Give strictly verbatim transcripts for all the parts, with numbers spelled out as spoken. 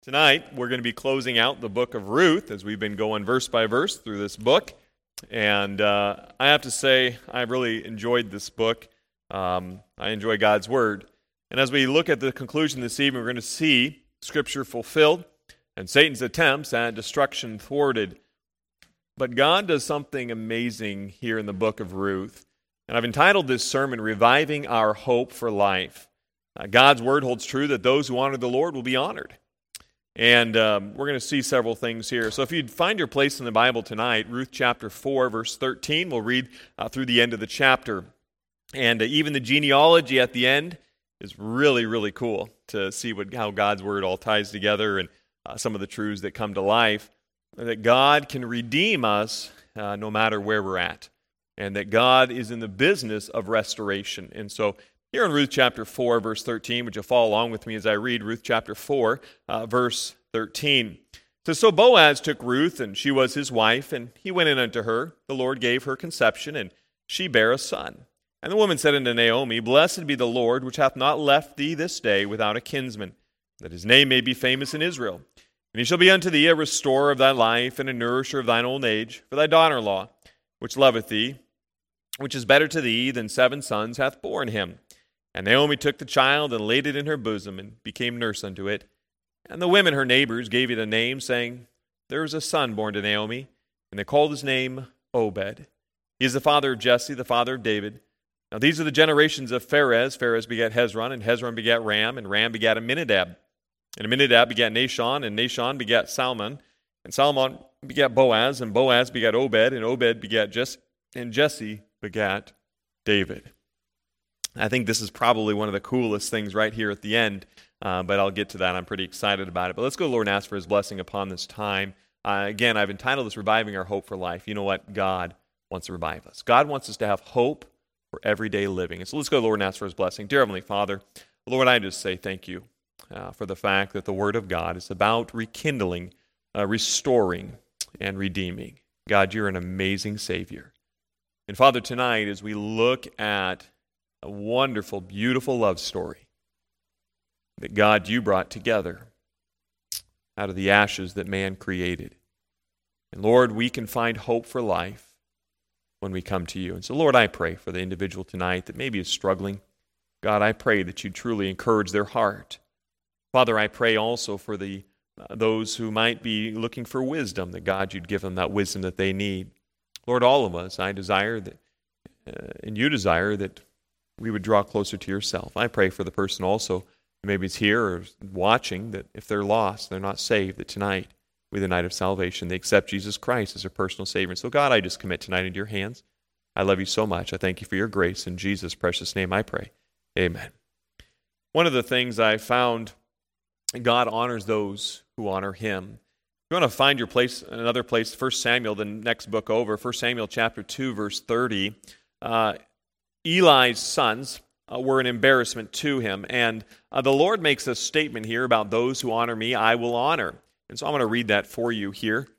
Tonight, we're going to be closing out the book of Ruth as we've been going verse by verse through this book. And uh, I have to say, I really enjoyed this book. Um, I enjoy God's Word. And as we look at the conclusion this evening, we're going to see Scripture fulfilled and Satan's attempts at destruction thwarted. But God does something amazing here in the book of Ruth. And I've entitled this sermon, Reviving Our Hope for Life. Uh, God's Word holds true that those who honor the Lord will be honored. And um, we're going to see several things here. So if you'd find your place in the Bible tonight, Ruth chapter four, verse thirteen, we'll read uh, through the end of the chapter. And uh, even the genealogy at the end is really, really cool to see what how God's Word all ties together and uh, some of the truths that come to life. That God can redeem us uh, no matter where we're at. And that God is in the business of restoration. And so here in Ruth chapter four, verse thirteen, would you follow along with me as I read Ruth chapter four, uh, verse thirteen. It says, So Boaz took Ruth, and she was his wife, and he went in unto her. The Lord gave her conception, and she bare a son. And the woman said unto Naomi, Blessed be the Lord, which hath not left thee this day without a kinsman, that his name may be famous in Israel. And he shall be unto thee a restorer of thy life, and a nourisher of thine old age, for thy daughter-in-law, which loveth thee, which is better to thee than seven sons, hath borne him. And Naomi took the child and laid it in her bosom, and became nurse unto it. And the women, her neighbors, gave it a name, saying, There is a son born to Naomi, and they called his name Obed. He is the father of Jesse, the father of David. Now these are the generations of Pharez. Pharez begat Hezron, and Hezron begat Ram, and Ram begat Amminadab. And Amminadab begat Nahshon, and Nahshon begat Salmon, and Salmon begat Boaz, and Boaz begat Obed, and Obed begat Jesse, and Jesse begat David. I think this is probably one of the coolest things right here at the end, uh, but I'll get to that. I'm pretty excited about it. But let's go to the Lord and ask for His blessing upon this time. Uh, again, I've entitled this Reviving Our Hope for Life. You know what? God wants to revive us. God wants us to have hope for everyday living. And so let's go to the Lord and ask for His blessing. Dear Heavenly Father, Lord, I just say thank you uh, for the fact that the Word of God is about rekindling, uh, restoring, and redeeming. God, you're an amazing Savior. And Father, tonight as we look at a wonderful, beautiful love story that God, you brought together out of the ashes that man created. And Lord, we can find hope for life when we come to you. And so Lord, I pray for the individual tonight that maybe is struggling. God, I pray that you truly encourage their heart. Father, I pray also for the uh, those who might be looking for wisdom, that God, you'd give them that wisdom that they need. Lord, all of us, I desire that, uh, and you desire that we would draw closer to yourself. I pray for the person also, maybe it's here or watching, that if they're lost, they're not saved, that tonight be the night of salvation. They accept Jesus Christ as their personal Savior. And so God, I just commit tonight into your hands. I love you so much. I thank you for your grace. In Jesus' precious name I pray. Amen. One of the things I found, God honors those who honor him. If you want to find your place, another place, First Samuel, the next book over, First Samuel chapter two, verse thirty, uh, Eli's sons uh, were an embarrassment to him. And uh, the Lord makes a statement here about those who honor me, I will honor. And so I'm going to read that for you here.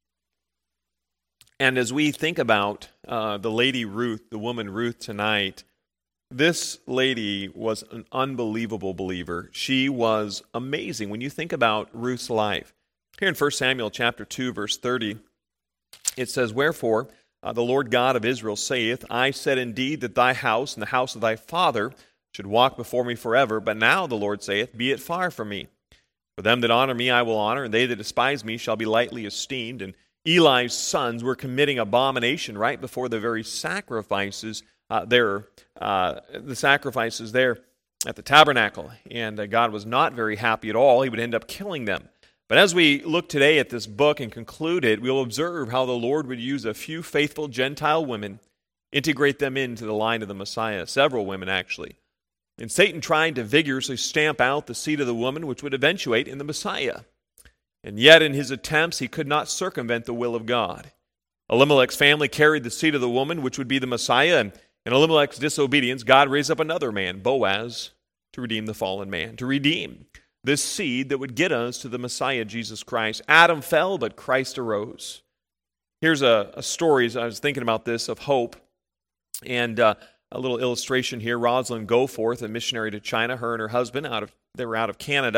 And as we think about uh, the lady Ruth, the woman Ruth tonight, this lady was an unbelievable believer. She was amazing when you think about Ruth's life. Here in First Samuel chapter two, verse thirty, it says, Wherefore, Uh, the Lord God of Israel saith, I said indeed that thy house and the house of thy father should walk before me forever. But now the Lord saith, Be it far from me. For them that honor me I will honor, and they that despise me shall be lightly esteemed. And Eli's sons were committing abomination right before the very sacrifices uh, there, uh, the sacrifices there at the tabernacle. And uh, God was not very happy at all. He would end up killing them. But as we look today at this book and conclude it, we'll observe how the Lord would use a few faithful Gentile women, integrate them into the line of the Messiah, several women actually. And Satan tried to vigorously stamp out the seed of the woman, which would eventuate in the Messiah. And yet in his attempts, he could not circumvent the will of God. Elimelech's family carried the seed of the woman, which would be the Messiah, and in Elimelech's disobedience, God raised up another man, Boaz, to redeem the fallen man, to redeem this seed that would get us to the Messiah, Jesus Christ. Adam fell, but Christ arose. Here's a, a story, as I was thinking about this, of hope. And uh, a little illustration here. Rosalind Goforth, a missionary to China, her and her husband, out of they were out of Canada.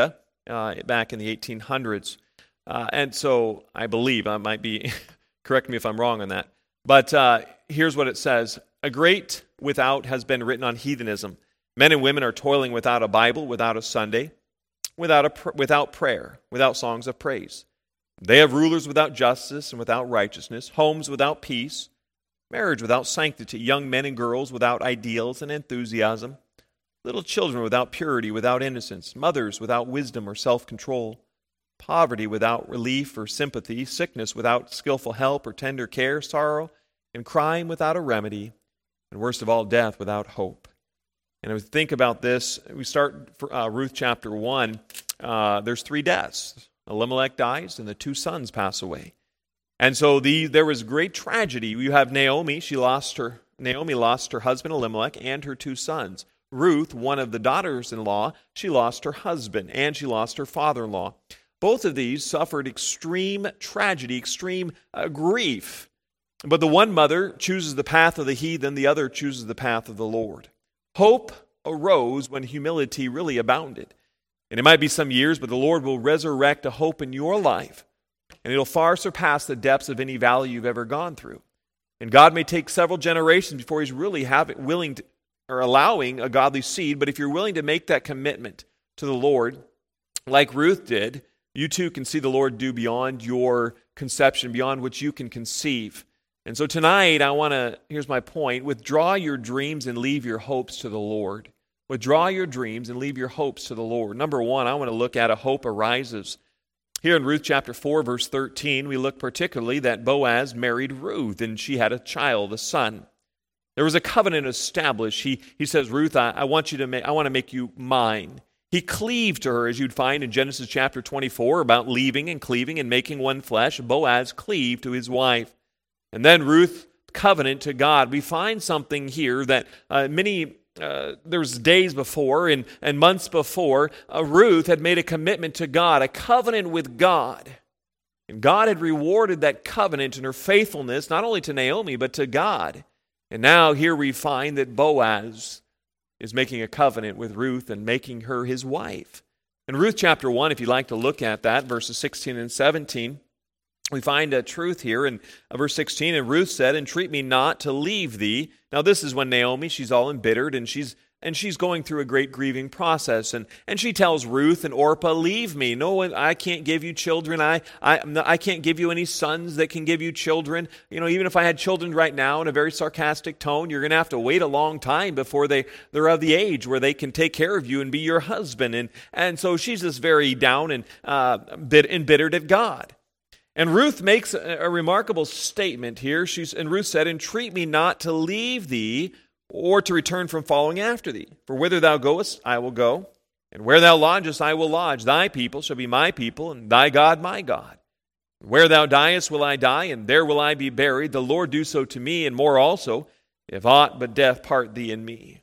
uh, back in the eighteen hundreds. Uh, and so I believe, I might be, correct me if I'm wrong on that, but uh, here's what it says. A great without has been written on heathenism. Men and women are toiling without a Bible, without a Sunday, without, a pr- without prayer, without songs of praise. They have rulers without justice and without righteousness, homes without peace, marriage without sanctity, young men and girls without ideals and enthusiasm, little children without purity, without innocence, mothers without wisdom or self-control, poverty without relief or sympathy, sickness without skillful help or tender care, sorrow and crime without a remedy, and worst of all, death without hope. And as we think about this, we start uh, Ruth chapter one. Uh, there's three deaths. Elimelech dies, and the two sons pass away. And so the there was great tragedy. You have Naomi. She lost her. Naomi lost her husband Elimelech and her two sons. Ruth, one of the daughters-in-law, she lost her husband and she lost her father-in-law. Both of these suffered extreme tragedy, extreme uh, grief. But the one mother chooses the path of the heathen, the other chooses the path of the Lord. Hope arose when humility really abounded. And it might be some years, but the Lord will resurrect a hope in your life. And it'll far surpass the depths of any valley you've ever gone through. And God may take several generations before He's really have it willing to, or allowing a godly seed. But if you're willing to make that commitment to the Lord, like Ruth did, you too can see the Lord do beyond your conception, beyond what you can conceive. And so tonight, I want to, here's my point, withdraw your dreams and leave your hopes to the Lord. Withdraw your dreams and leave your hopes to the Lord. Number one, I want to look at a hope arises. Here in Ruth chapter four, verse thirteen, we look particularly that Boaz married Ruth, and she had a child, a son. There was a covenant established. He, he says, Ruth, I, I want you to make, I want to make you mine. He cleaved to her, as you'd find in Genesis chapter twenty-four, about leaving and cleaving and making one flesh. Boaz cleaved to his wife. And then Ruth covenant to God. We find something here that uh, many, uh, there was days before and, and months before, uh, Ruth had made a commitment to God, a covenant with God. And God had rewarded that covenant and her faithfulness, not only to Naomi, but to God. And now here we find that Boaz is making a covenant with Ruth and making her his wife. In Ruth chapter one, if you'd like to look at that, verses sixteen and seventeen, we find a truth here in verse sixteen. And Ruth said, entreat me not to leave thee. Now this is when Naomi, she's all embittered and she's and she's going through a great grieving process. And, and she tells Ruth and Orpah, leave me. No one, I can't give you children. I, I, I can't give you any sons that can give you children. You know, even if I had children right now, in a very sarcastic tone, you're going to have to wait a long time before they, they're of the age where they can take care of you and be your husband. And, and so she's just very down and uh, bit, embittered at God. And Ruth makes a, a remarkable statement here. She's, and Ruth said, entreat me not to leave thee, or to return from following after thee. For whither thou goest, I will go, and where thou lodgest, I will lodge. Thy people shall be my people, and thy God my God. Where thou diest will I die, and there will I be buried. The Lord do so to me, and more also, if aught but death part thee and me.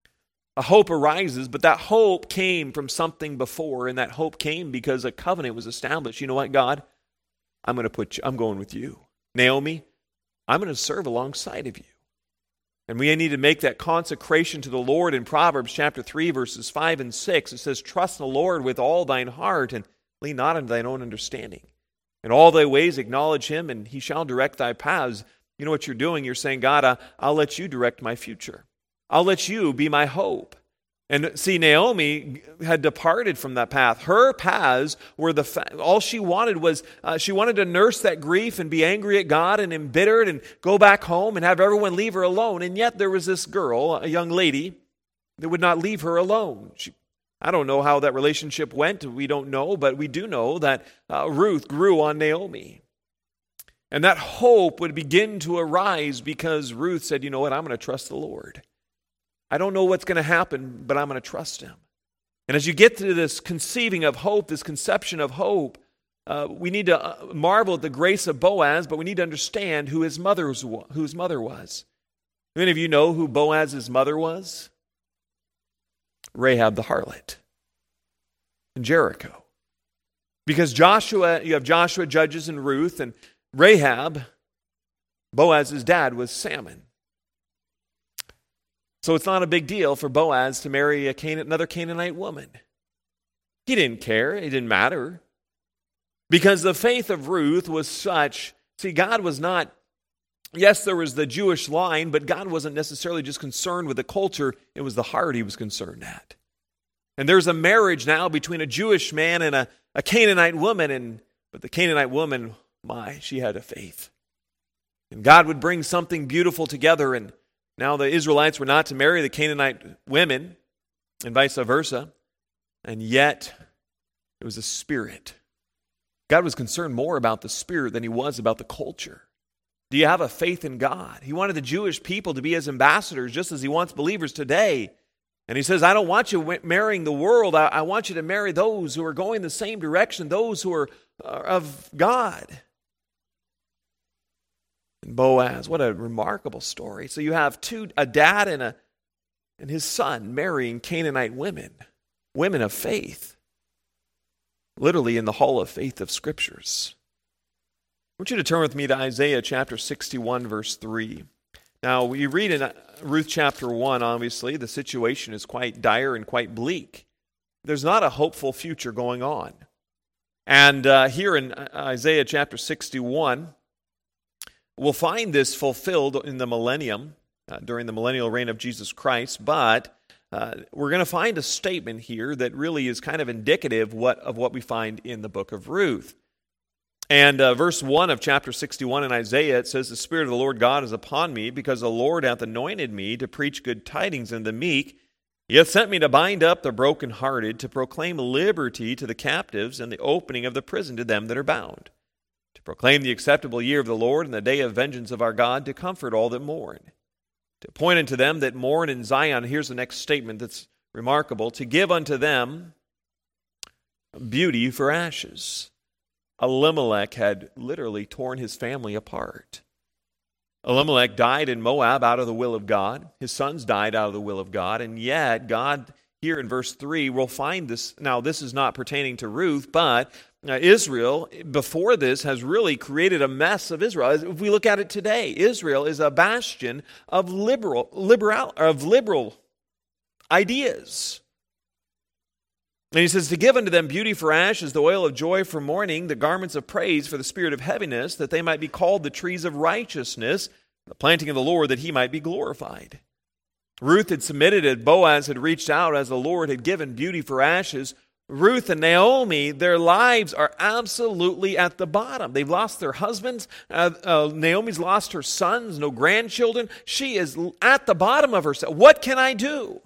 A hope arises, but that hope came from something before, and that hope came because a covenant was established. You know what, God? I'm going to put you, I'm going with you. Naomi, I'm going to serve alongside of you. And we need to make that consecration to the Lord. In Proverbs chapter three, verses five and six, it says, trust in the Lord with all thine heart, and lean not unto thine own understanding. In all thy ways acknowledge him, and he shall direct thy paths. You know what you're doing? You're saying, God, I, I'll let you direct my future. I'll let you be my hope. And see, Naomi had departed from that path. Her paths were the, fa- all she wanted was, uh, she wanted to nurse that grief and be angry at God and embittered and go back home and have everyone leave her alone. And yet there was this girl, a young lady, that would not leave her alone. She, I don't know how that relationship went. We don't know, but we do know that uh, Ruth grew on Naomi. And that hope would begin to arise because Ruth said, you know what, I'm going to trust the Lord. I don't know what's going to happen, but I'm going to trust him. And as you get to this conceiving of hope, this conception of hope, uh, we need to marvel at the grace of Boaz, but we need to understand who his mother was. Who his mother was. Many of you know who Boaz's mother was? Rahab the harlot in Jericho. Because Joshua, you have Joshua, Judges, and Ruth, and Rahab, Boaz's dad was Salmon. So it's not a big deal for Boaz to marry a Canaan, another Canaanite woman. He didn't care. It didn't matter. Because the faith of Ruth was such, see, God was not, yes, there was the Jewish line, but God wasn't necessarily just concerned with the culture. It was the heart he was concerned at. And there's a marriage now between a Jewish man and a, a Canaanite woman, and but the Canaanite woman, my, she had a faith. And God would bring something beautiful together, and now the Israelites were not to marry the Canaanite women, and vice versa. And yet, it was a spirit. God was concerned more about the spirit than he was about the culture. Do you have a faith in God? He wanted the Jewish people to be his ambassadors, just as he wants believers today. And he says, I don't want you marrying the world. I, I want you to marry those who are going the same direction, those who are, are of God. And Boaz, what a remarkable story. So you have two, a dad and a and his son marrying Canaanite women, women of faith, literally in the hall of faith of Scriptures. I want you to turn with me to Isaiah chapter sixty-one, verse three. Now, we read in Ruth chapter one, obviously, the situation is quite dire and quite bleak. There's not a hopeful future going on. And uh, here in Isaiah chapter sixty-one, we'll find this fulfilled in the millennium, uh, during the millennial reign of Jesus Christ, but uh, we're going to find a statement here that really is kind of indicative what, of what we find in the book of Ruth. And uh, verse one of chapter sixty-one in Isaiah, it says, the Spirit of the Lord God is upon me, because the Lord hath anointed me to preach good tidings unto the meek. He hath sent me to bind up the brokenhearted, to proclaim liberty to the captives, and the opening of the prison to them that are bound, to proclaim the acceptable year of the Lord, and the day of vengeance of our God, to comfort all that mourn, to appoint unto them that mourn in Zion. Here's the next statement that's remarkable. To give unto them beauty for ashes. Elimelech had literally torn his family apart. Elimelech died in Moab out of the will of God. His sons died out of the will of God. And yet, God, here in verse three, we'll find this. Now, this is not pertaining to Ruth, but uh, Israel, before this, has really created a mess of Israel. If we look at it today, Israel is a bastion of liberal, liberal, of liberal ideas. And he says, to give unto them beauty for ashes, the oil of joy for mourning, the garments of praise for the spirit of heaviness, that they might be called the trees of righteousness, the planting of the Lord, that he might be glorified. Ruth had submitted as Boaz had reached out, as the Lord had given beauty for ashes. Ruth and Naomi, their lives are absolutely at the bottom. They've lost their husbands. Uh, uh, Naomi's lost her sons, no grandchildren. She is at the bottom of herself. What can I do?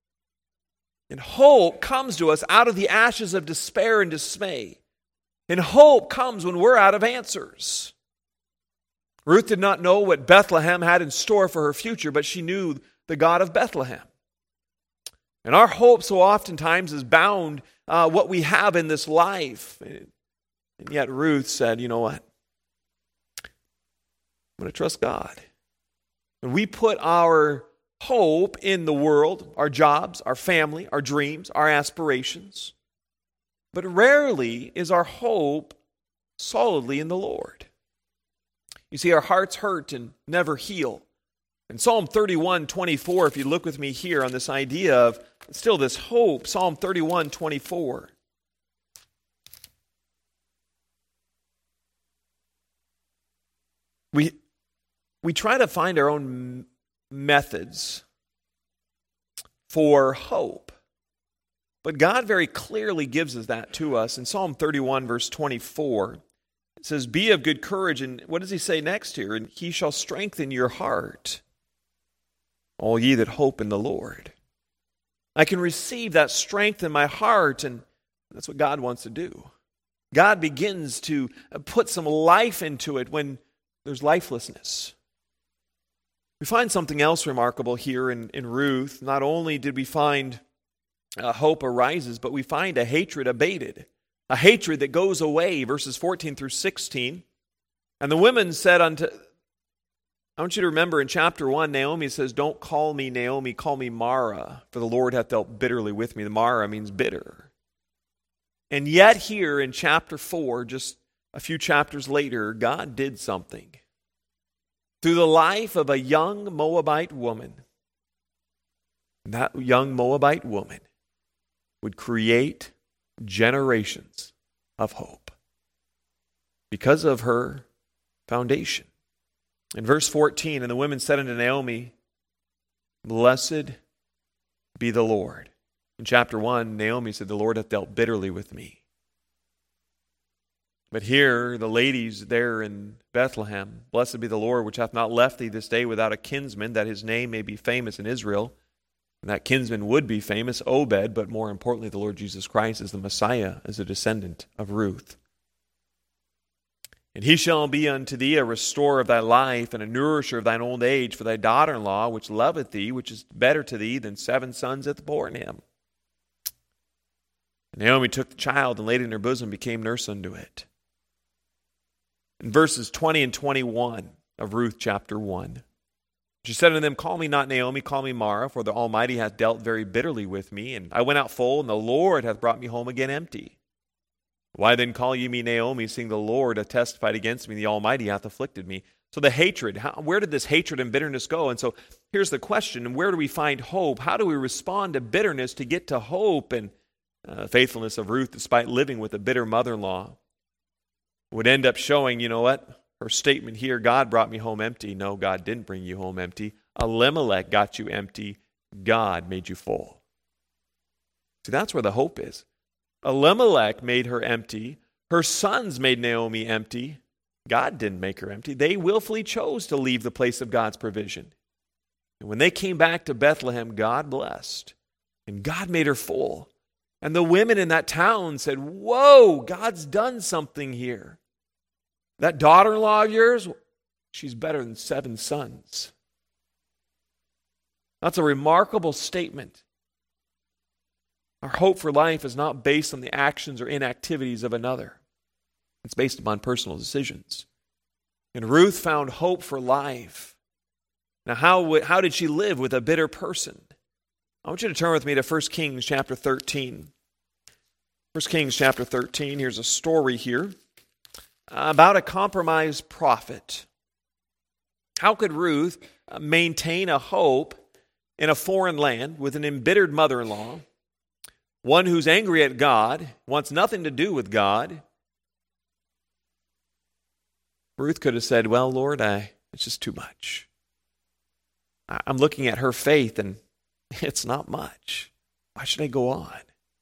And hope comes to us out of the ashes of despair and dismay. And hope comes when we're out of answers. Ruth did not know what Bethlehem had in store for her future, but she knew the God of Bethlehem. And our hope so oftentimes is bound uh, what we have in this life. And yet Ruth said, you know what? I'm going to trust God. And we put our hope in the world, our jobs, our family, our dreams, our aspirations. But rarely is our hope solidly in the Lord. You see, our hearts hurt and never heal. In Psalm thirty-one twenty-four, if you look with me here on this idea of still this hope, Psalm thirty-one twenty-four. We, we try to find our own methods for hope. But God very clearly gives us that to us. In Psalm thirty-one, verse twenty-four, it says, be of good courage. And what does he say next here? And he shall strengthen your heart, all ye that hope in the Lord. I can receive that strength in my heart, and that's what God wants to do. God begins to put some life into it when there's lifelessness. We find something else remarkable here in, in Ruth. Not only did we find uh, hope arises, but we find a hatred abated. A hatred that goes away, verses fourteen through sixteen. And the women said unto, I want you to remember in chapter one, Naomi says, don't call me Naomi, call me Mara, for the Lord hath dealt bitterly with me. The Mara means bitter. And yet here in chapter four, just a few chapters later, God did something. Through the life of a young Moabite woman. And that young Moabite woman would create generations of hope because of her foundation. In verse fourteen, and the women said unto Naomi, Blessed be the Lord. In chapter one, Naomi said, The Lord hath dealt bitterly with me. But here, the ladies there in Bethlehem, Blessed be the Lord, which hath not left thee this day without a kinsman, that his name may be famous in Israel. And that kinsman would be famous, Obed, but more importantly, the Lord Jesus Christ is the Messiah, as a descendant of Ruth. And he shall be unto thee a restorer of thy life, and a nourisher of thine old age, for thy daughter-in-law, which loveth thee, which is better to thee than seven sons that born him. And Naomi took the child and laid it in her bosom, and became nurse unto it. In verses twenty and twenty-one of Ruth chapter one, she said unto them, Call me not Naomi, call me Mara, for the Almighty hath dealt very bitterly with me, and I went out full, and the Lord hath brought me home again empty. Why then call ye me Naomi, seeing the Lord hath testified against me, the Almighty hath afflicted me? So the hatred, how, where did this hatred and bitterness go? And so here's the question, where do we find hope? How do we respond to bitterness to get to hope? And uh, faithfulness of Ruth, despite living with a bitter mother-in-law, would end up showing, you know what? Her statement here, God brought me home empty. No, God didn't bring you home empty. Elimelech got you empty. God made you full. See, that's where the hope is. Elimelech made her empty. Her sons made Naomi empty. God didn't make her empty. They willfully chose to leave the place of God's provision. And when they came back to Bethlehem, God blessed. And God made her full. And the women in that town said, Whoa, God's done something here. That daughter-in-law of yours, she's better than seven sons. That's a remarkable statement. Our hope for life is not based on the actions or inactivities of another. It's based upon personal decisions. And Ruth found hope for life. Now, how, how did she live with a bitter person? I want you to turn with me to First Kings chapter thirteen. First Kings chapter thirteen, here's a story here about a compromised prophet. How could Ruth maintain a hope in a foreign land with an embittered mother-in-law, one who's angry at God, wants nothing to do with God? Ruth could have said, well, Lord, I, it's just too much. I'm looking at her faith and it's not much. Why should I go on?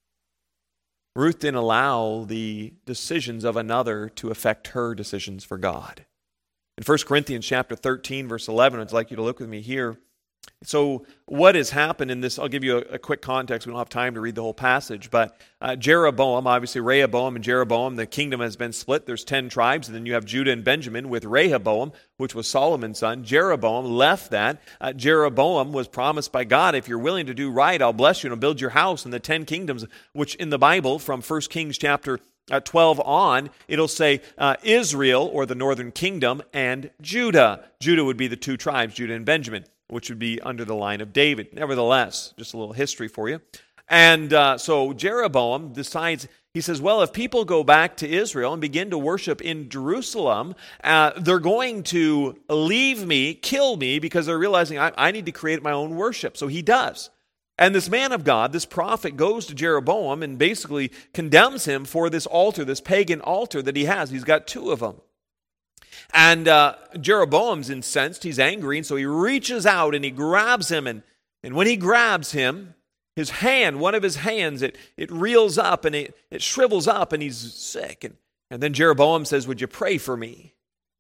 Ruth didn't allow the decisions of another to affect her decisions for God. In First Corinthians chapter thirteen, verse eleven, I'd like you to look with me here. So what has happened in this, I'll give you a, a quick context. We don't have time to read the whole passage, but uh, Jeroboam, obviously Rehoboam and Jeroboam, the kingdom has been split. There's ten tribes, and then you have Judah and Benjamin with Rehoboam, which was Solomon's son. Jeroboam left that. Uh, Jeroboam was promised by God, if you're willing to do right, I'll bless you and I'll build your house. And the ten kingdoms, which in the Bible, from First Kings chapter uh, twelve on, it'll say uh, Israel, or the northern kingdom, and Judah. Judah would be the two tribes, Judah and Benjamin, which would be under the line of David. Nevertheless, just a little history for you. And uh, so Jeroboam decides, he says, well, if people go back to Israel and begin to worship in Jerusalem, uh, they're going to leave me, kill me, because they're realizing I, I need to create my own worship. So he does. And this man of God, this prophet, goes to Jeroboam and basically condemns him for this altar, this pagan altar that he has. He's got two of them. And uh, Jeroboam's incensed, he's angry, and so he reaches out and he grabs him. And, and when he grabs him, his hand, one of his hands, it, it reels up and it, it shrivels up and he's sick. And, and then Jeroboam says, would you pray for me?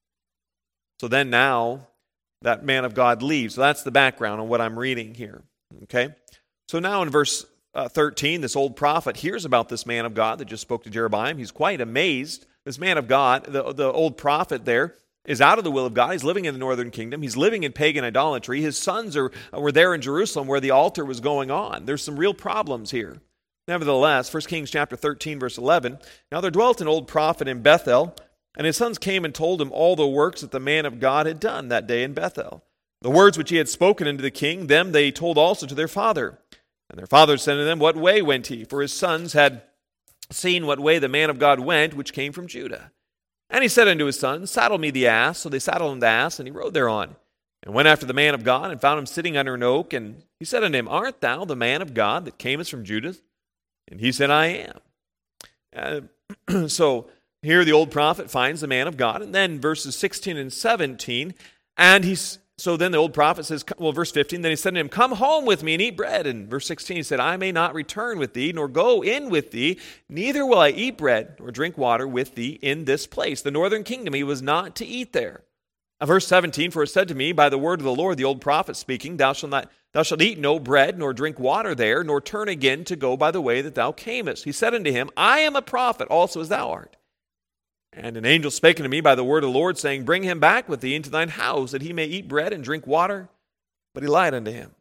So then now that man of God leaves. So that's the background on what I'm reading here. Okay? So now in verse uh, thirteen, this old prophet hears about this man of God that just spoke to Jeroboam. He's quite amazed. This man of God, the, the old prophet there, is out of the will of God. He's living in the northern kingdom. He's living in pagan idolatry. His sons are were there in Jerusalem where the altar was going on. There's some real problems here. Nevertheless, First Kings chapter thirteen, verse eleven, now there dwelt an old prophet in Bethel, and his sons came and told him all the works that the man of God had done that day in Bethel. The words which he had spoken unto the king, them they told also to their father. And their father said to them, what way went he? For his sons had seen what way the man of God went, which came from Judah. And he said unto his sons, saddle me the ass. So they saddled him the ass, and he rode thereon. And went after the man of God, and found him sitting under an oak. And he said unto him, art thou the man of God that camest from Judah? And he said, I am. Uh, so here the old prophet finds the man of God, and then verses sixteen and seventeen, and he's so then the old prophet says, well, verse fifteen, then he said to him, come home with me and eat bread. And verse sixteen, he said, I may not return with thee, nor go in with thee, neither will I eat bread nor drink water with thee in this place. The northern kingdom he was not to eat there. Uh, verse seventeen, for it said to me, by the word of the Lord, the old prophet speaking, thou shalt not, thou shalt eat no bread, nor drink water there, nor turn again to go by the way that thou camest. He said unto him, I am a prophet also as thou art. And an angel spake unto me by the word of the Lord, saying, bring him back with thee into thine house, that he may eat bread and drink water. But he lied unto him.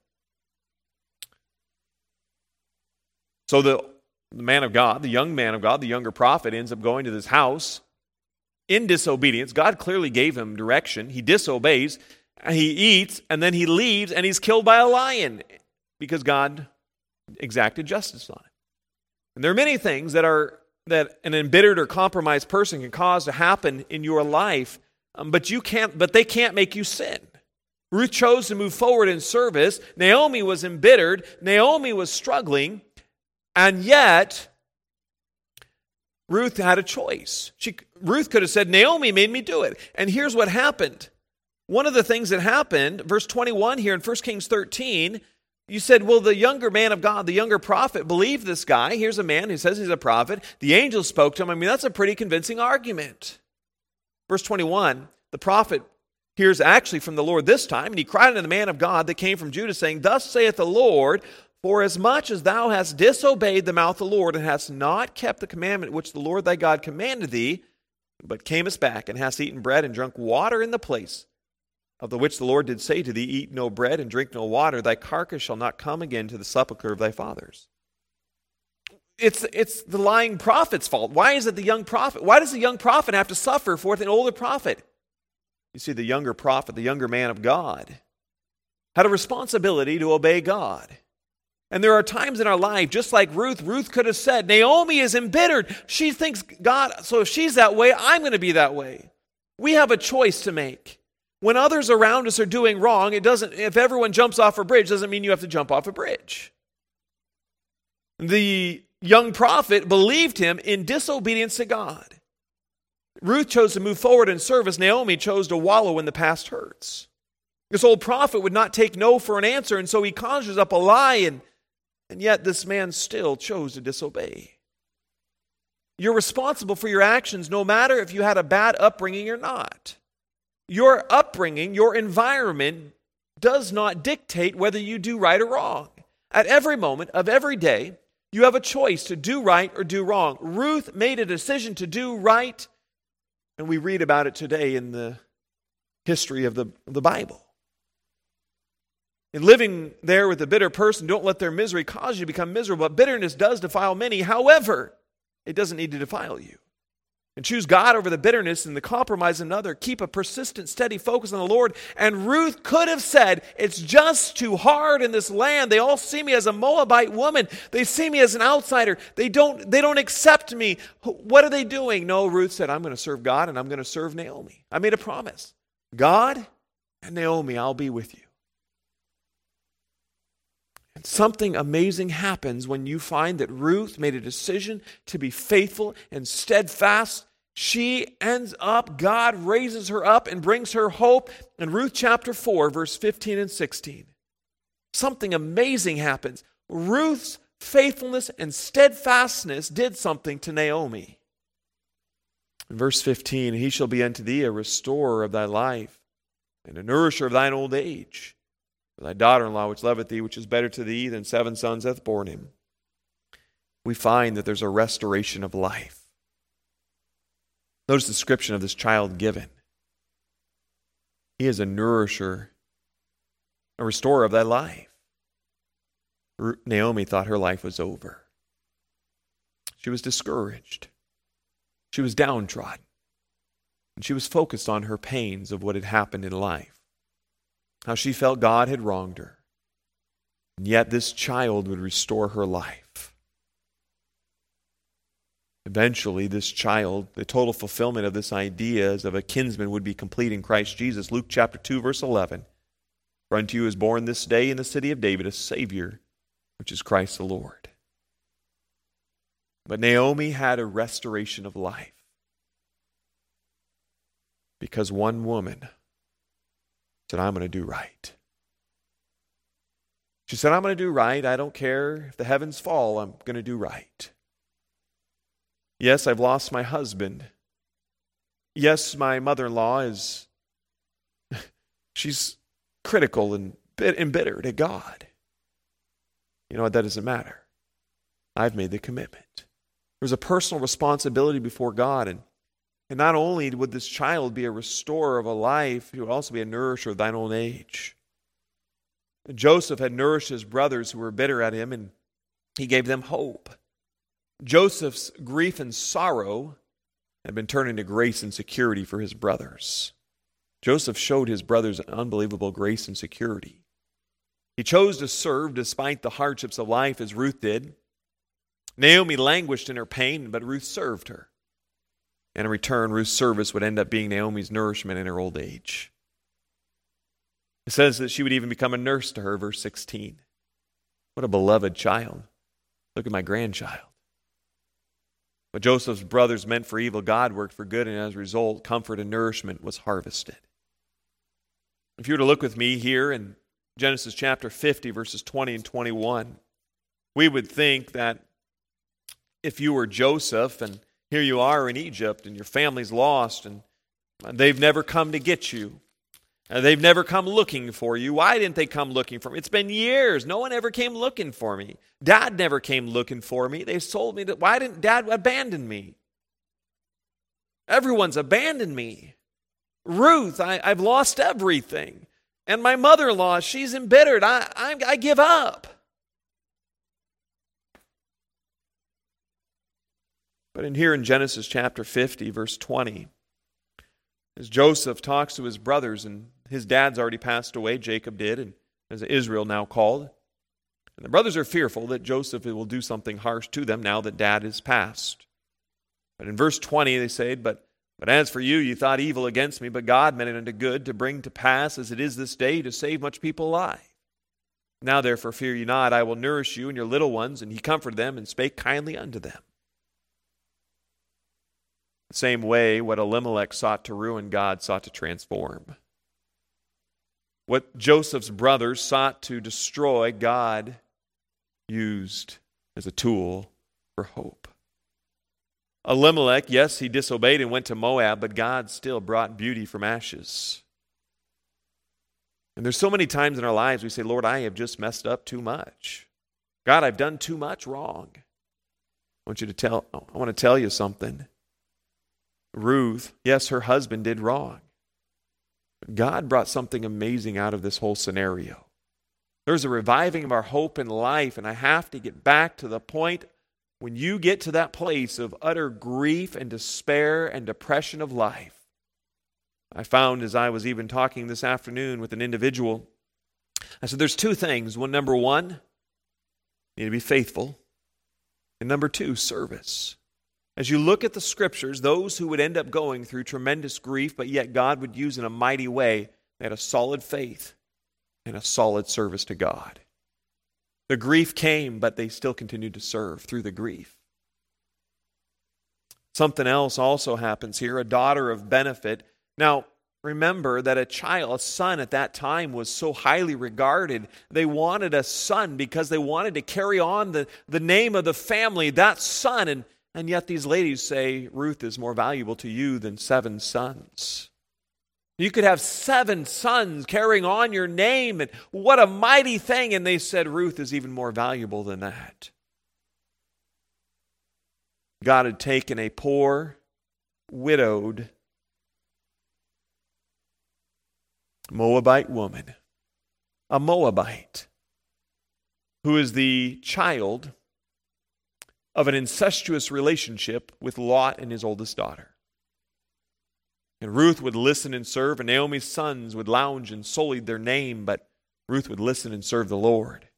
So the, the man of God, the young man of God, the younger prophet, ends up going to this house in disobedience. God clearly gave him direction. He disobeys, he eats, and then he leaves, and he's killed by a lion because God exacted justice on him. And there are many things that are that an embittered or compromised person can cause to happen in your life, um, but you can't. But they can't make you sin. Ruth chose to move forward in service. Naomi was embittered. Naomi was struggling, and yet Ruth had a choice. She, Ruth could have said, Naomi made me do it. And here's what happened. One of the things that happened, verse twenty-one here in First Kings thirteen, you said, well, the younger man of God, the younger prophet, believed this guy. Here's a man who says he's a prophet. The angel spoke to him. I mean, that's a pretty convincing argument. Verse twenty-one, the prophet hears actually from the Lord this time, and he cried unto the man of God that came from Judah, saying, thus saith the Lord, for as much as thou hast disobeyed the mouth of the Lord, and hast not kept the commandment which the Lord thy God commanded thee, but camest back, and hast eaten bread and drunk water in the place of the which the Lord did say to thee, eat no bread and drink no water, thy carcass shall not come again to the sepulchre of thy fathers. It's, it's the lying prophet's fault. Why is it the young prophet? Why does the young prophet have to suffer for an older prophet? You see, the younger prophet, the younger man of God, had a responsibility to obey God. And there are times in our life, just like Ruth, Ruth could have said, Naomi is embittered. She thinks God, so if she's that way, I'm going to be that way. We have a choice to make. When others around us are doing wrong, it doesn't, if everyone jumps off a bridge, doesn't mean you have to jump off a bridge. The young prophet believed him in disobedience to God. Ruth chose to move forward in service. Naomi chose to wallow in the past hurts. This old prophet would not take no for an answer, and so he conjures up a lie, and, and yet this man still chose to disobey. You're responsible for your actions no matter if you had a bad upbringing or not. Your upbringing, your environment does not dictate whether you do right or wrong. At every moment of every day, you have a choice to do right or do wrong. Ruth made a decision to do right, and we read about it today in the history of the, of the Bible. In living there with a bitter person, don't let their misery cause you to become miserable. But bitterness does defile many. However, it doesn't need to defile you. And choose God over the bitterness and the compromise in another. Keep a persistent, steady focus on the Lord. And Ruth could have said, it's just too hard in this land. They all see me as a Moabite woman. They see me as an outsider. They don't, they don't accept me. What are they doing? No, Ruth said, I'm going to serve God and I'm going to serve Naomi. I made a promise. God and Naomi, I'll be with you. And something amazing happens when you find that Ruth made a decision to be faithful and steadfast. She ends up, God raises her up and brings her hope. In Ruth chapter four, verse fifteen and sixteen, something amazing happens. Ruth's faithfulness and steadfastness did something to Naomi. In verse fifteen, he shall be unto thee a restorer of thy life and a nourisher of thine old age. For thy daughter-in-law, which loveth thee, which is better to thee than seven sons, hath borne him. We find that there's a restoration of life. Notice the description of this child given. He is a nourisher, a restorer of thy life. Naomi thought her life was over. She was discouraged. She was downtrodden. And she was focused on her pains of what had happened in life. How she felt God had wronged her. And yet this child would restore her life. Eventually, this child, the total fulfillment of this idea as of a kinsman would be complete in Christ Jesus. Luke chapter two, verse eleven. For unto you is born this day in the city of David a Savior, which is Christ the Lord. But Naomi had a restoration of life because one woman said, I'm going to do right. She said, I'm going to do right. I don't care if the heavens fall. I'm going to do right. Yes, I've lost my husband. Yes, my mother-in-law is, she's critical and embittered at God. You know what? That doesn't matter. I've made the commitment. There's a personal responsibility before God. And, and not only would this child be a restorer of a life, he would also be a nourisher of thine old age. Joseph had nourished his brothers who were bitter at him, and he gave them hope. Joseph's grief and sorrow had been turned into grace and security for his brothers. Joseph showed his brothers unbelievable grace and security. He chose to serve despite the hardships of life as Ruth did. Naomi languished in her pain, but Ruth served her. And in return, Ruth's service would end up being Naomi's nourishment in her old age. It says that she would even become a nurse to her, verse sixteen. What a beloved child. Look at my grandchild. What Joseph's brothers meant for evil, God worked for good, and as a result, comfort and nourishment was harvested. If you were to look with me here in Genesis chapter fifty, verses twenty and twenty-one, we would think that if you were Joseph, and here you are in Egypt, and your family's lost, and they've never come to get you, and they've never come looking for you. Why didn't they come looking for me? It's been years. No one ever came looking for me. Dad never came looking for me. They sold me. To, why didn't Dad abandon me? Everyone's abandoned me. Ruth, I, I've lost everything. And my mother-in-law, she's embittered. I, I, I give up. But in here in Genesis chapter fifty, verse twenty, as Joseph talks to his brothers, and his dad's already passed away, Jacob did, and as Israel now called. And the brothers are fearful that Joseph will do something harsh to them now that dad is passed. But in verse twenty they say, but, but as for you, you thought evil against me, but God meant it unto good to bring to pass as it is this day to save much people alive. Now therefore fear you not, I will nourish you and your little ones. And he comforted them and spake kindly unto them. The same way, what Elimelech sought to ruin, God sought to transform. What Joseph's brothers sought to destroy, God used as a tool for hope. Elimelech, yes, he disobeyed and went to Moab, but God still brought beauty from ashes. And there's so many times in our lives we say, Lord, I have just messed up too much. God, I've done too much wrong. I want you to tell, I want to tell you something. Ruth, yes, her husband did wrong. But God brought something amazing out of this whole scenario. There's a reviving of our hope in life, and I have to get back to the point when you get to that place of utter grief and despair and depression of life. I found as I was even talking this afternoon with an individual, I said, there's two things. One, number one, you need to be faithful. And number two, service. As you look at the scriptures, those who would end up going through tremendous grief, but yet God would use in a mighty way, they had a solid faith and a solid service to God. The grief came, but they still continued to serve through the grief. Something else also happens here, a daughter of benefit. Now, remember that a child, a son at that time was so highly regarded. They wanted a son because they wanted to carry on the, the name of the family, that son. And And yet these ladies say, Ruth is more valuable to you than seven sons. You could have seven sons carrying on your name, and what a mighty thing. And they said, Ruth is even more valuable than that. God had taken a poor, widowed Moabite woman, a Moabite, who is the child of an incestuous relationship with Lot and his oldest daughter. And Ruth would listen and serve, and Naomi's sons would lounge and sully their name, but Ruth would listen and serve the Lord.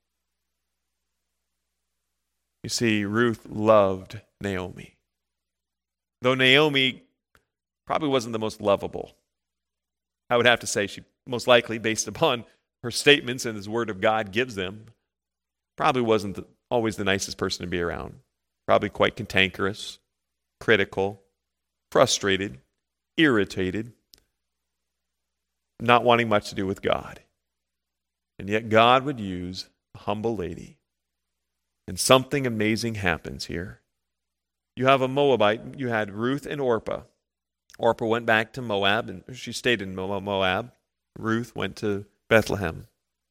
You see, Ruth loved Naomi. Though Naomi probably wasn't the most lovable. I would have to say she most likely, based upon her statements and his word of God gives them, probably wasn't the, always the nicest person to be around. probably quite cantankerous, critical, frustrated, irritated, not wanting much to do with God. And yet God would use a humble lady. And something amazing happens here. You have a Moabite, you had Ruth and Orpah. Orpah went back to Moab, and she stayed in Moab. Ruth went to Bethlehem.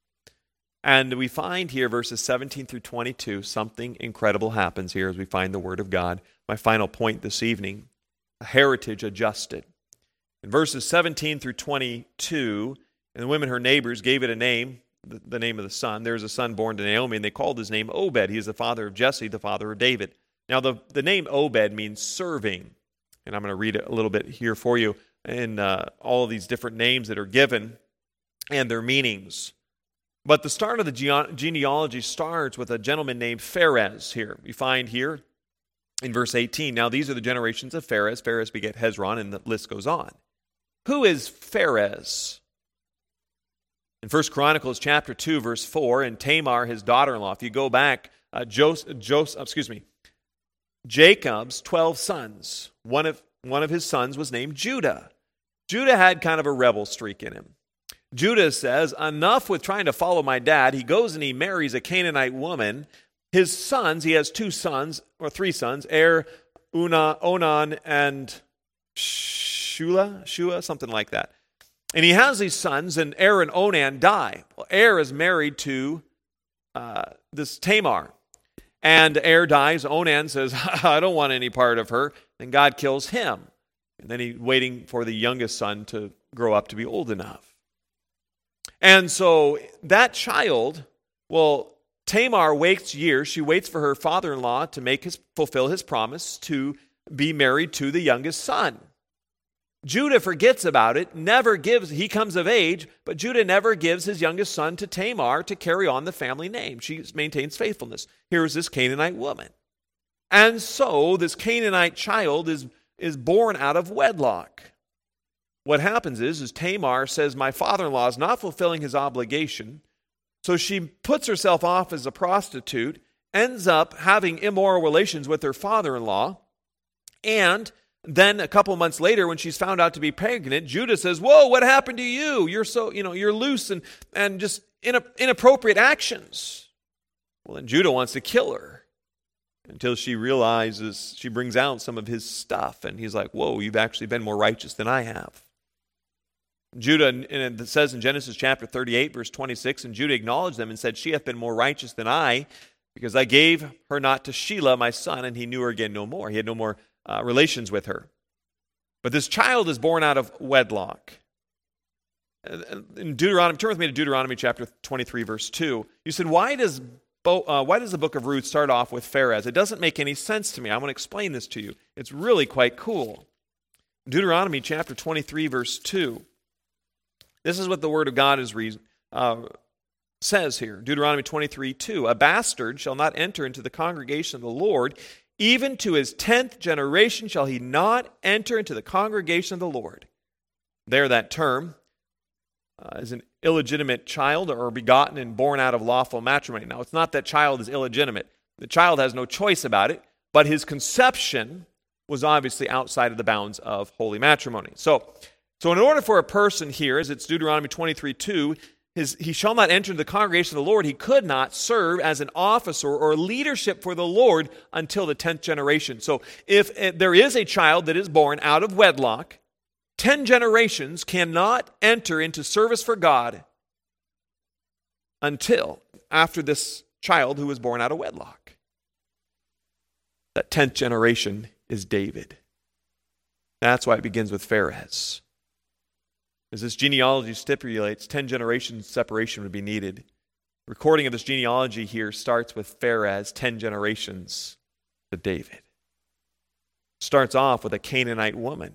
And we find here, verses seventeen through twenty-two, something incredible happens here as we find the Word of God. My final point this evening, a heritage adjusted. In verses seventeen through twenty-two, and the women, her neighbors, gave it a name, the, the name of the son. There was a son born to Naomi, and they called his name Obed. He is the father of Jesse, the father of David. Now, the, the name Obed means serving. And I'm going to read it a little bit here for you in uh, all of these different names that are given and their meanings. But the start of the gene- genealogy starts with a gentleman named Pharez here. We find here in verse eighteen, now these are the generations of Pharez. Pharez begat Hezron, and the list goes on. Who is Pharez? In First Chronicles chapter two, verse four, and Tamar, his daughter-in-law. If you go back, uh, Joseph, Joseph, excuse me, Jacob's twelve sons. One of, one of his sons was named Judah. Judah had kind of a rebel streak in him. Judah says, enough with trying to follow my dad. He goes and he marries a Canaanite woman. His sons, he has two sons, or three sons, Er, Una, Onan, and Shula, Shua, something like that. And he has these sons, and Er and Onan die. Well, Er is married to uh, this Tamar. And Er dies. Onan says, I don't want any part of her. And God kills him. And then he's waiting for the youngest son to grow up to be old enough. And so that child, well, Tamar waits years. She waits for her father-in-law to make his fulfill his promise to be married to the youngest son. Judah forgets about it, never gives, he comes of age, but Judah never gives his youngest son to Tamar to carry on the family name. She maintains faithfulness. Here is this Canaanite woman. And so this Canaanite child is, is born out of wedlock. What happens is, is Tamar says, my father-in-law is not fulfilling his obligation, so she puts herself off as a prostitute, ends up having immoral relations with her father-in-law, and then a couple months later, when she's found out to be pregnant, Judah says, whoa, what happened to you? You're so, you know, you're loose and, and just inappropriate actions. Well, then Judah wants to kill her until she realizes, she brings out some of his stuff. And he's like, whoa, you've actually been more righteous than I have. Judah, and it says in Genesis chapter thirty-eight, verse twenty-six, and Judah acknowledged them and said, she hath been more righteous than I, because I gave her not to Shelah, my son, and he knew her again no more. He had no more Uh, relations with her. But this child is born out of wedlock. In Deuteronomy, turn with me to Deuteronomy chapter twenty-three, verse two. You said, why does, Bo, uh, why does the book of Ruth start off with Pharez? It doesn't make any sense to me. I want to explain this to you. It's really quite cool. Deuteronomy chapter twenty-three, verse two. This is what the word of God is reason, uh, says here. Deuteronomy twenty-three, two. A bastard shall not enter into the congregation of the Lord. Even to his tenth generation shall he not enter into the congregation of the Lord. There, that term uh, is an illegitimate child or begotten and born out of lawful matrimony. Now, it's not that child is illegitimate. The child has no choice about it, but his conception was obviously outside of the bounds of holy matrimony. So, so in order for a person here, as it's Deuteronomy twenty-three, two, His, he shall not enter into the congregation of the Lord. He could not serve as an officer or leadership for the Lord until the tenth generation. So if, if there is a child that is born out of wedlock, ten generations cannot enter into service for God until after this child who was born out of wedlock. That tenth generation is David. That's why it begins with Pharez. As this genealogy stipulates, ten generations separation would be needed. Recording of this genealogy here starts with Pharez, ten generations to David. Starts off with a Canaanite woman.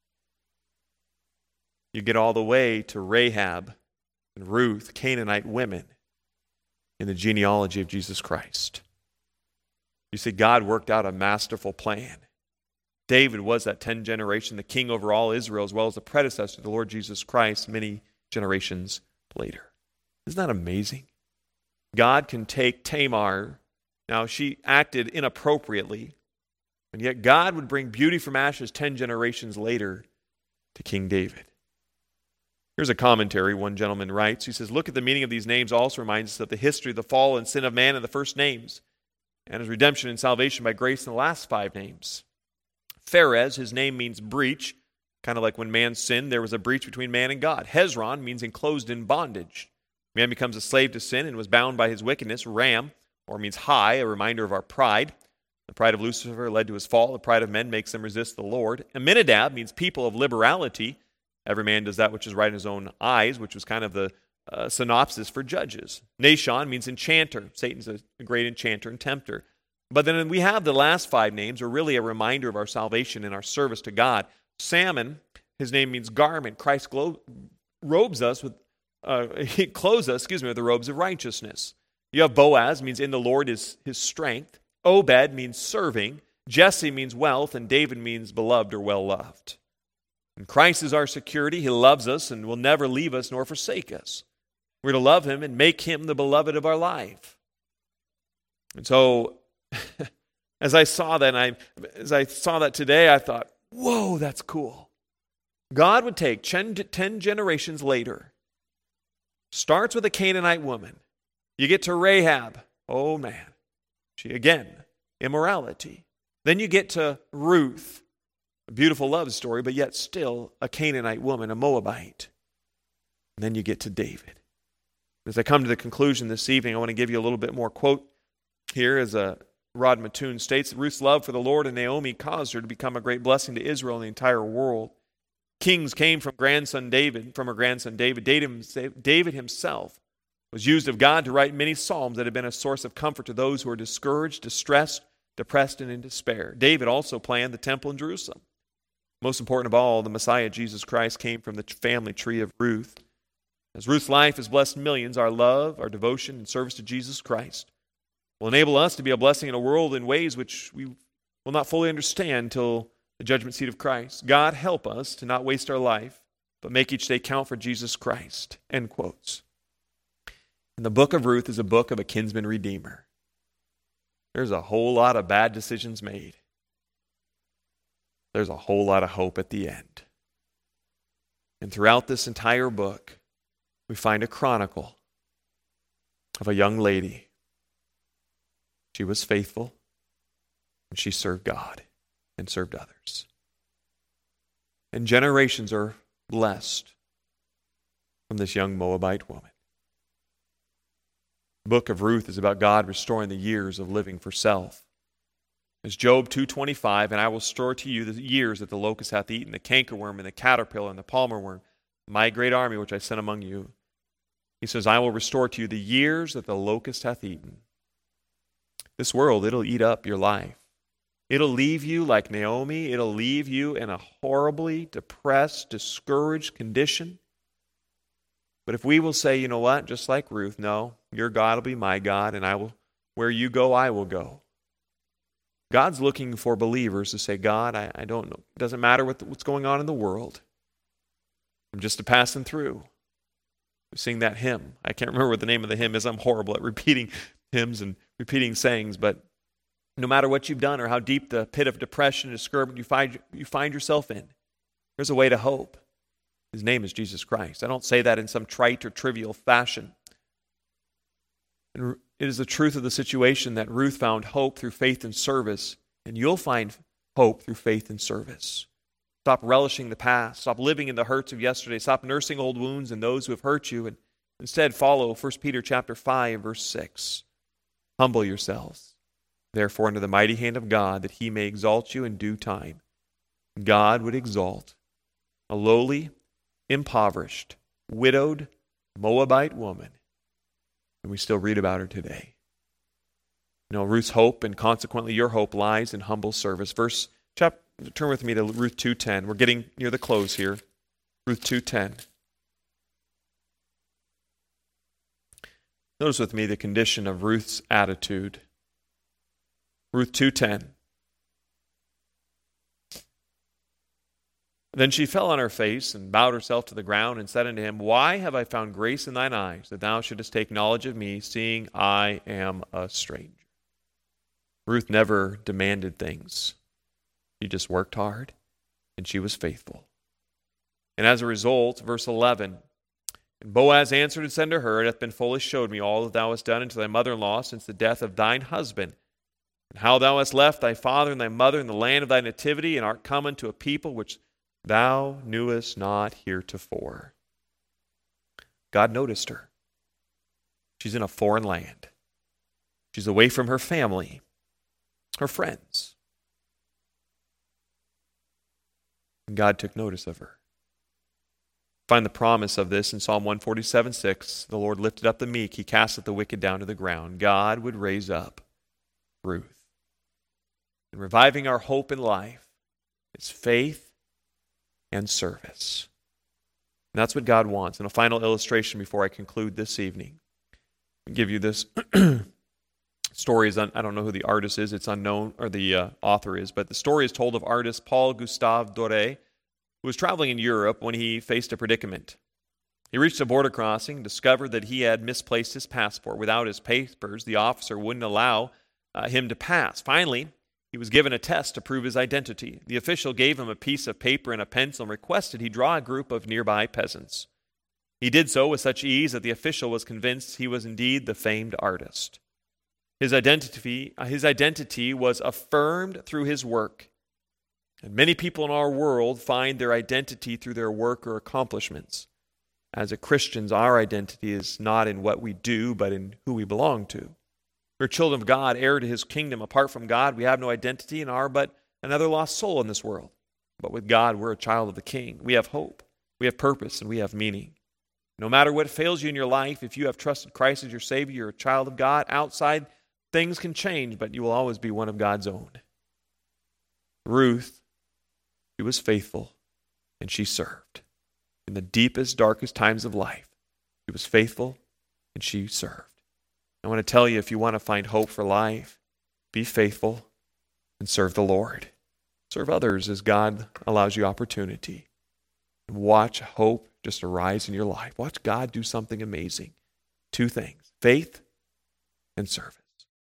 You get all the way to Rahab and Ruth, Canaanite women, in the genealogy of Jesus Christ. You see, God worked out a masterful plan. David was that ten generation, the king over all Israel, as well as the predecessor to the Lord Jesus Christ many generations later. Isn't that amazing? God can take Tamar. Now, she acted inappropriately, and yet God would bring beauty from ashes ten generations later to King David. Here's a commentary one gentleman writes. He says, look at the meaning of these names also reminds us of the history of the fall and sin of man in the first names, and his redemption and salvation by grace in the last five names. Pharez, his name means breach, kind of like when man sinned, there was a breach between man and God. Hezron means enclosed in bondage. Man becomes a slave to sin and was bound by his wickedness. Ram, or means high, a reminder of our pride. The pride of Lucifer led to his fall. The pride of men makes them resist the Lord. Aminadab means people of liberality. Every man does that which is right in his own eyes, which was kind of the uh, synopsis for Judges. Nashon means enchanter. Satan's a great enchanter and tempter. But then we have the last five names are really a reminder of our salvation and our service to God. Salmon, his name means garment. Christ glo- robes us with, uh, he clothes us, excuse me, with the robes of righteousness. You have Boaz, means in the Lord is his strength. Obed means serving. Jesse means wealth. And David means beloved or well-loved. And Christ is our security. He loves us and will never leave us nor forsake us. We're to love him and make him the beloved of our life. And so, as I saw that, and I, as I saw that today, I thought, whoa, that's cool. God would take ten, ten generations later, starts with a Canaanite woman. You get to Rahab. Oh, man. She, again, immorality. Then you get to Ruth. A beautiful love story, but yet still a Canaanite woman, a Moabite. And then you get to David. As I come to the conclusion this evening, I want to give you a little bit more quote here as a Rod Mattoon states that Ruth's love for the Lord and Naomi caused her to become a great blessing to Israel and the entire world. Kings came from grandson David, from her grandson David. David himself was used of God to write many psalms that have been a source of comfort to those who are discouraged, distressed, depressed, and in despair. David also planned the temple in Jerusalem. Most important of all, the Messiah, Jesus Christ, came from the family tree of Ruth. As Ruth's life has blessed millions, our love, our devotion, and service to Jesus Christ will enable us to be a blessing in a world in ways which we will not fully understand till the judgment seat of Christ. God help us to not waste our life, but make each day count for Jesus Christ. End quotes. And the book of Ruth is a book of a kinsman redeemer. There's a whole lot of bad decisions made. There's a whole lot of hope at the end. And throughout this entire book, we find a chronicle of a young lady. She was faithful, and she served God and served others. And generations are blessed from this young Moabite woman. The book of Ruth is about God restoring the years of living for self. As Job two twenty-five, and I will restore to you the years that the locust hath eaten, the cankerworm and the caterpillar and the palmer worm, my great army which I sent among you. He says, I will restore to you the years that the locust hath eaten. This world, it'll eat up your life. It'll leave you like Naomi. It'll leave you in a horribly depressed, discouraged condition. But if we will say, you know what, just like Ruth, no, your God will be my God, and I will, where you go, I will go. God's looking for believers to say, God, I, I don't know. It doesn't matter what the, what's going on in the world. I'm just a passing through. We sing that hymn. I can't remember what the name of the hymn is. I'm horrible at repeating hymns and repeating sayings, but no matter what you've done or how deep the pit of depression and discouragement you find, you find yourself in, there's a way to hope. His name is Jesus Christ. I don't say that in some trite or trivial fashion. And it is the truth of the situation that Ruth found hope through faith and service, and you'll find hope through faith and service. Stop relishing the past. Stop living in the hurts of yesterday. Stop nursing old wounds and those who have hurt you, and instead follow First Peter chapter five, verse six. Humble yourselves, therefore, under the mighty hand of God, that he may exalt you in due time. God would exalt a lowly, impoverished, widowed Moabite woman, and we still read about her today. You know, Ruth's hope, and consequently your hope, lies in humble service. Verse, chapter, turn with me to Ruth two ten. We're getting near the close here. Ruth two ten. Notice with me the condition of Ruth's attitude. Ruth two ten. Then she fell on her face and bowed herself to the ground and said unto him, Why have I found grace in thine eyes, that thou shouldest take knowledge of me, seeing I am a stranger? Ruth never demanded things. She just worked hard, and she was faithful. And as a result, verse eleven, and Boaz answered and said to her, It hath been fully showed me all that thou hast done unto thy mother-in-law since the death of thine husband, and how thou hast left thy father and thy mother in the land of thy nativity, and art come unto a people which thou knewest not heretofore. God noticed her. She's in a foreign land. She's away from her family, her friends. And God took notice of her. Find the promise of this in Psalm one forty-seven, six. The Lord lifted up the meek, he casteth the wicked down to the ground. God would raise up Ruth. And reviving our hope in life is faith and service. And that's what God wants. And a final illustration before I conclude this evening. I'll give you this story. Is un- I don't know who the artist is. It's unknown, or the uh, author is. But the story is told of artist Paul Gustave Doré, who was traveling in Europe when he faced a predicament. He reached a border crossing and discovered that he had misplaced his passport. Without his papers, the officer wouldn't allow uh, him to pass. Finally, he was given a test to prove his identity. The official gave him a piece of paper and a pencil and requested he draw a group of nearby peasants. He did so with such ease that the official was convinced he was indeed the famed artist. His identity, uh, his identity was affirmed through his work. And many people in our world find their identity through their work or accomplishments. As a Christians, our identity is not in what we do, but in who we belong to. We're children of God, heir to his kingdom. Apart from God, we have no identity and are but another lost soul in this world. But with God, we're a child of the King. We have hope, we have purpose, and we have meaning. No matter what fails you in your life, if you have trusted Christ as your Savior, you're a child of God. Outside, things can change, but you will always be one of God's own. Ruth, she was faithful, and she served. In the deepest, darkest times of life, she was faithful, and she served. I want to tell you, if you want to find hope for life, be faithful and serve the Lord. Serve others as God allows you opportunity. And watch hope just arise in your life. Watch God do something amazing. Two things, faith and service.